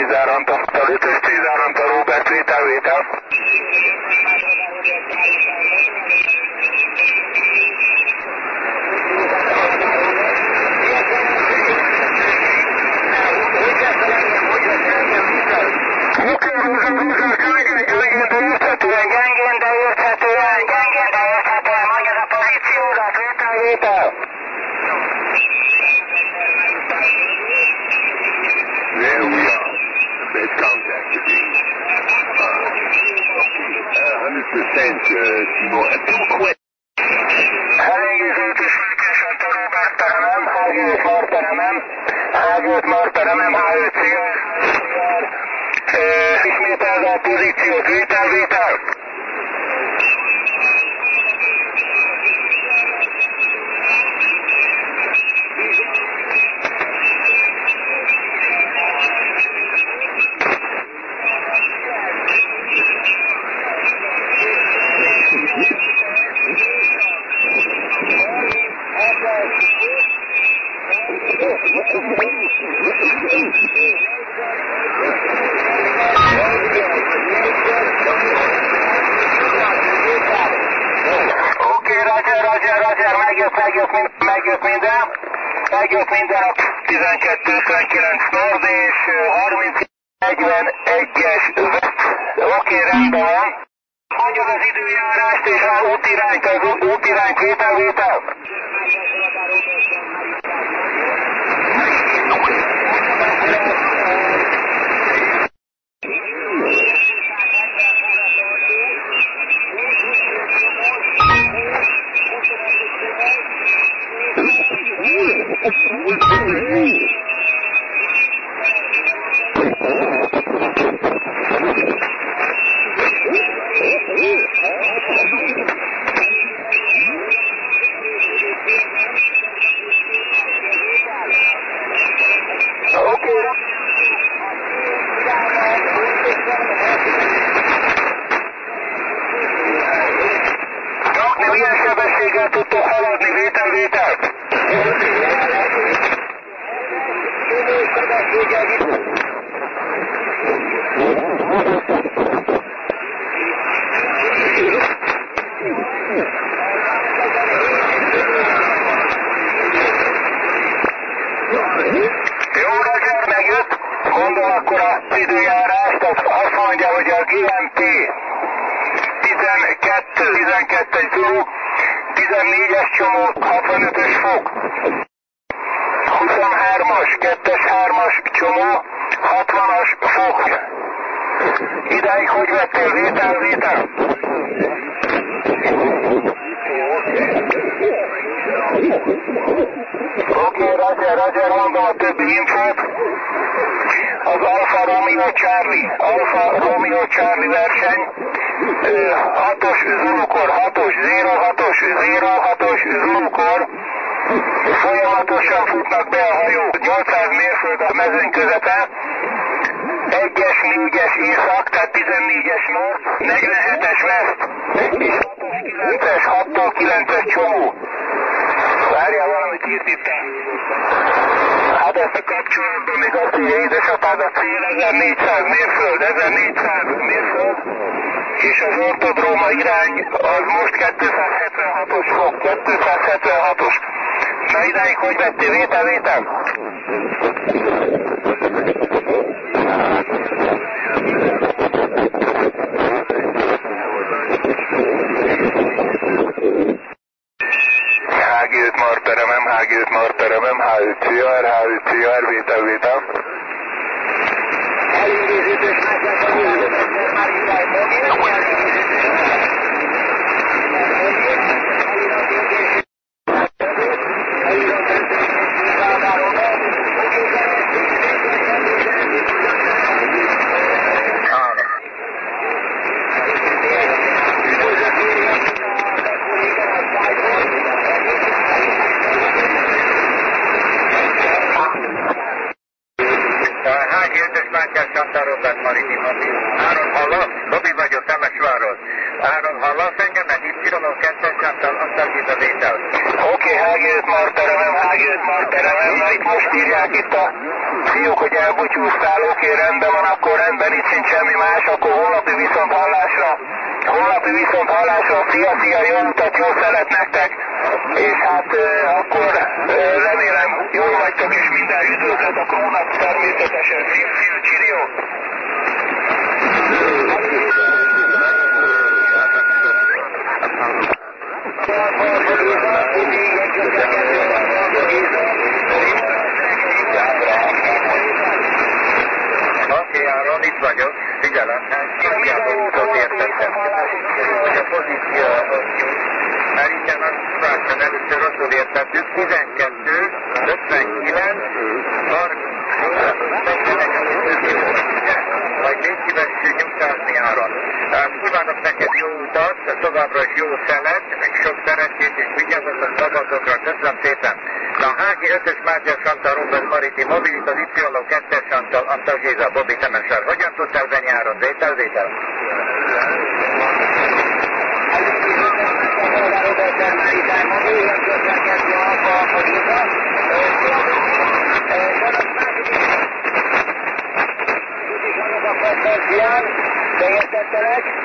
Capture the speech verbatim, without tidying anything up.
Cézár Antal, ötös Cézár Antal Róbert, vétel, vétel. Gyengén, de érthetően, gyengén, de érthetően, mondja a pozíciódat, vétel, vétel. There we are. Best contact again. Uh, one hundred percent, uh, Timo. Uh, two questions. Elégzőt is felkésett a Róbert teremem, Hágyőt Mar teremem, Hágyőt Mar teremem, há öt cél. Ismételve a pozíciót, vétel, vétel. Megjött minden, megjött minden a tizenkettő ötvenkilenc Nord és harminc negyvenegyes West. Oké, rendben van. Mondjuk az időjárást és az útirányt, az útirányt, vétel, vétel. Milyen sebességgel tudtok haladni, vétel, vétel? Jó, Roger, megjött. Mondom akkor az időjárást, azt mondja, hogy a gé em té tizenkettő, tizenkettes Zulu, tizennégyes csomó, hatvanötös fok. huszonhármas, kettes hármas csomó, hatvanas fok. Idáig hogy vettél, vétel, vétel? Oké, okay, Roger, Roger, mondom a többi infót. Az Alfa Romeo Charlie, Alfa Romeo Charlie verseny, hatos Zulukor, hatos, zéro hatos, zéro hatos Zulukor, folyamatosan futnak be a hajók, nyolcszáz mérföld a mezőny közepe, egyes, négyes észak, tehát tizennégyes nord, negyvenhetes west, és hatos, kilences, hattól kilences csomó. Várjál, valamit írt itt. Hát ezt a kapcsolatban még azt mondja, édesapád a cél ezernégyszáz mérföld, ezernégyszáz mérföld, és az ortodróma irány az most kétszázhetvenhatos fok, kétszázhetvenhatos. Na idáig hogy vettél, vétel, vétel? há gé öt Marteremem, há gé öt Marteremem, há öt cé er, há öt cé er, vétel, vétel. Áron hallasz? Robi vagyok, Temesváros. Áron hallasz engem? Itt Csironó kettes Csántal, aztán itt a vétel. Oké, Charlie, há gé öt már teremem, há gé öt már teremem, na itt most írják itt a fiúk, hogy elbúcsúztál, oké, rendben van, akkor rendben, itt sincs semmi más, akkor holnapi viszont hallásra. Holnapi viszont hallásra, szia, szia, jó utat, jó szelet nektek, és hát euh, akkor euh, remélem jól vagytok, és minden üdvözlet a klónnak természetesen, fiu, fiu, csirió. Oké, Áron, itt vagyok. Figyelem, nagyjából útot értettem. A pozíció az jó. Mert igen, azt láttam, először rosszul értettük. tizenkettő, ötvenkilenc, harminc, majd légy szívesség nyugtázni, Áron. Kívánok neked jó utat, továbbra is jó szelet, sok szerencsét és vigyázzatok magatokra. Köszönöm szépen. A há gé ötös Márcia Santal Robert Mariti Mobilit, az Y kettes Santal Antal Géza Bobby Temesár. Hogyan tudtál venni, Áron? Vétel, vétel? Teljesítettelek.